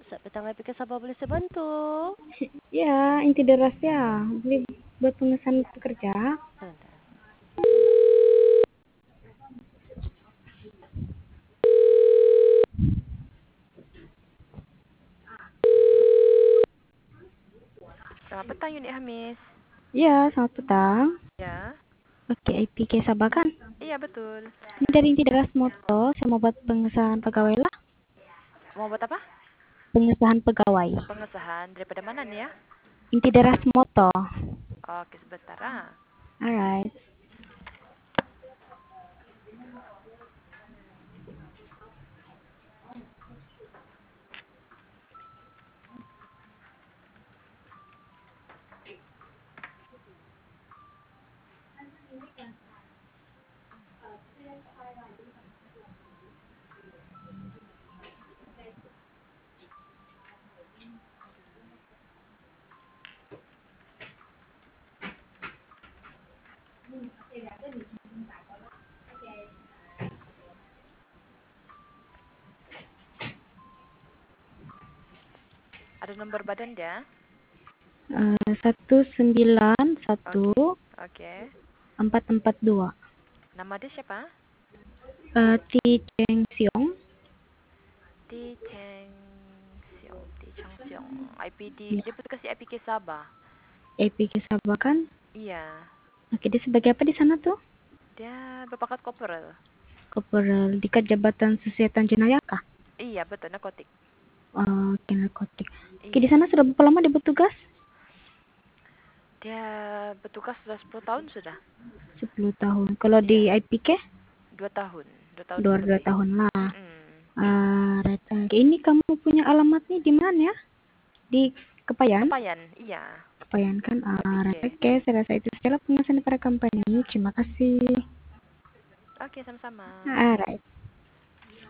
Sa petang IPK Sabah boleh saya bantu? Ya, inti deras ya. Beli buat pemesan pekerja. Sebentar. Selamat petang Unit Hamis. Ya, selamat petang. Ya, Oke, IPK Sabah kan? iya betul. Ini dari inti deras moto, saya mau buat pengesahan pegawai lah. Mau buat apa? Pengesahan pegawai. Pengesahan daripada mana nih ya? Inti deras moto. Oke, sebentar ah. Alright. Ada nomor badan dia? 191442. Oke. Nama dia siapa? Ti Cheng Siong. Ti Cheng Siong. Ti Cheng Siong. IPD. Ya, Dia petugas di IPK Sabah. IPK Sabah kan? Iya. Oke, dia sebagai apa di sana tuh? Dia berpangkat korporal. Koperal di Jabatan Susiatan Jenayah kah? Iya, betul. Narkotik. Oke, narkotik. Oke, di Iya. sana sudah berapa lama dia bertugas? Dia bertugas sudah 10 tahun sudah. 10 tahun. Kalau di Iya. IPK? 2 tahun. 2 tahun 2 lebih. tahun lah. Mm-mm. Right. Oke, ini kamu punya alamatnya di mana ya? Di Kepayan? Kepayan, iya. Kepayan kan? Right. IPK. Oke, saya rasa itu saja lah penjelasan para company. Terima kasih. Oke, sama-sama. Alright.